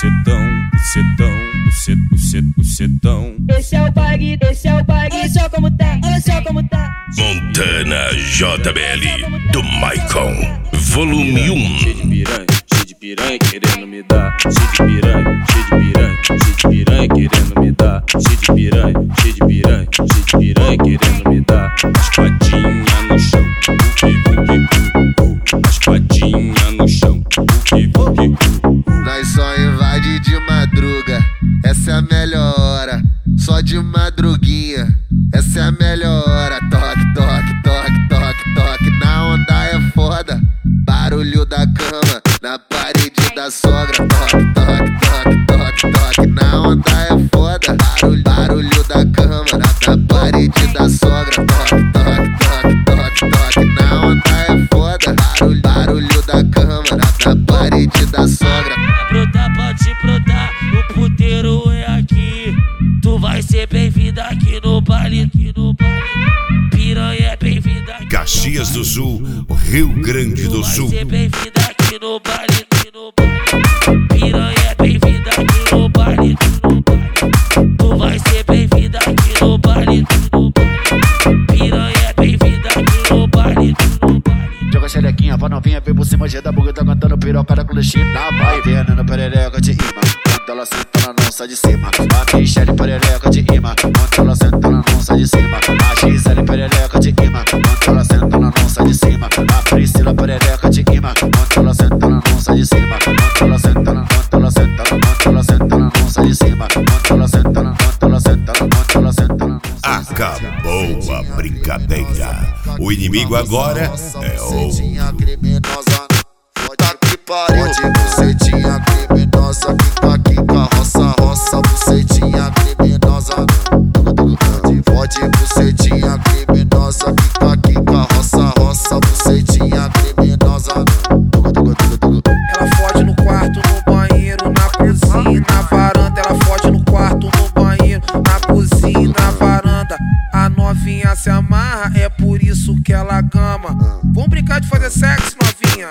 bucetão. Esse é o bag, olha só como tá, olha só como tá. Montana JBL do Maicon, volume 1. Cheio de piranha querendo me dar. Cheio de piranha querendo me dar. Cheio de piranha querendo me dar. As patinhas no chão, as patinhas no chão. Nós só invade de madruga, essa é a melhor hora. Só de madruguinha, essa é a melhor hora. Toque, toque, toque, toque, toque. Na onda é foda, barulho da cama na parede da sogra. Toque, toque, toque, toque, toque. Na onda é foda, barulho da cama na parede da sogra. Toque, toque, toque, toque, toque. Na onda é foda, barulho da cama na parede da sogra. Brotar, pode brotar, o puteiro é aqui. Tu vai ser bem-vinda aqui no baile, Piranha é bem-vinda aqui. Caxias do Sul, Rio Grande do Sul. Tu vai ser bem-vinda aqui no baile, Piranha é bem-vinda aqui no baile, Tu vai ser bem-vinda aqui no baile, Piranha é bem-vinda aqui no baile, Joga xerequinha pra novinha, vem por cima, já da boca, tá cantando piroca da clandestina. Vai vendo no perereca de imã, quando ela senta, ela não sai de cima. A Michelle perereca de imã, quando ela senta, ela não sai de cima. A Gisele perereca de imã, quando ela senta, ela não sai de cima. A Priscila perereca de imã, quando ela senta, ela não sai de cima. Quando ela senta, ela não sai de cima. Quando ela senta, ela não sai de cima. Acabou a brincadeira. O inimigo agora é o Criminosa, foda que pariu. Pode bucetinha criminosa, quica, roça, bucetinha criminosa. Pode bucetinha criminosa, quica, roça, bucetinha criminosa. Ela fode no quarto, no banheiro, na cozinha, na varanda. Ela fode no quarto, no banheiro, na cozinha, na varanda. A novinha se amarra, é por isso que ela gama. Vamos brincar de fazer sexo, novinha?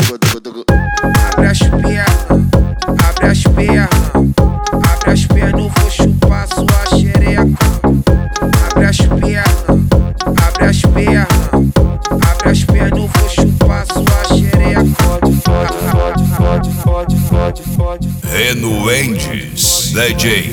Abre as pernas, abre as pernas, abre as pernas, eu vou chupar sua xereca. Abre as pernas, abre as pernas, abre as pernas, eu vou chupar sua xereca. Renuendes DJ.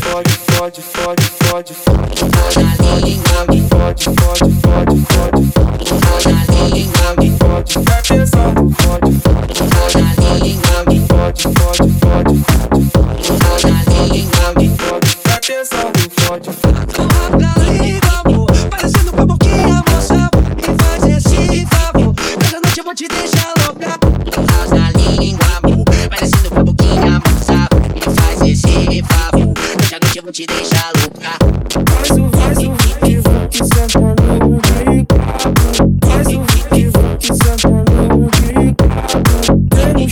Parecendo com a boquinha, moça, e faz esse favor. Essa noite eu vou te deixar louca. Faz na língua, amor, parecendo com a boquinha, moça, e faz esse favor. Essa noite eu vou te deixar louca. Faz o que senta no bico. Faz o que senta no bico. Vem no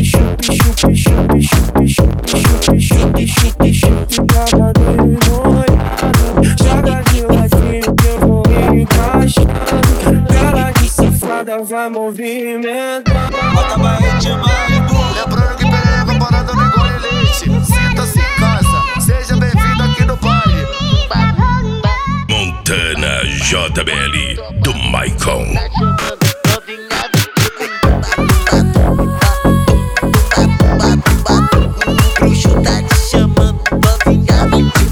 chupi, joga de noiado. Joga de ladinho que eu vou encaixando. Cara de safada vai movimentar. Bota barrete Malibu. Lembrando que perereca parada não engole leite. Sinta-se em casa, seja bem-vindo aqui no baile. Montana JBL do Maicon. Bruxo tá te chamando, novinha, vem te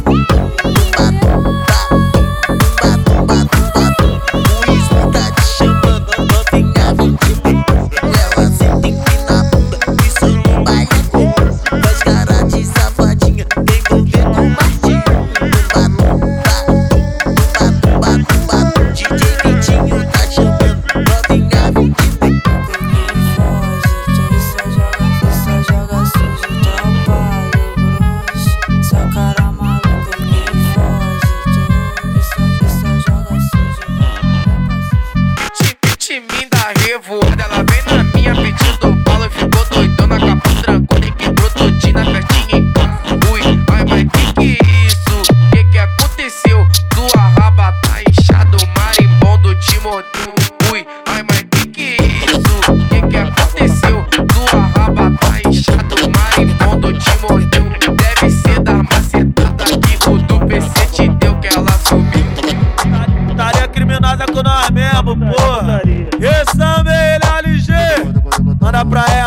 O Ismo tá te chamando, novinha, vem te Ela senta empina a bunda, isso no baile é comum. Faz cara de safadinha, vem envolver com o Martinho. DJ Vitinho tá chamando.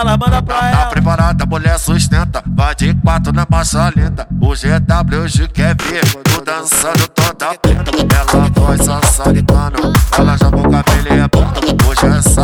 ela, manda pra ela. Tá preparada, mulher sustenta. Vai de 4 na marcha lenta. O GWG quer ver tu dançando toda preta. Ela vai sassaricando, ela joga o cabelo e é bom. Hoje é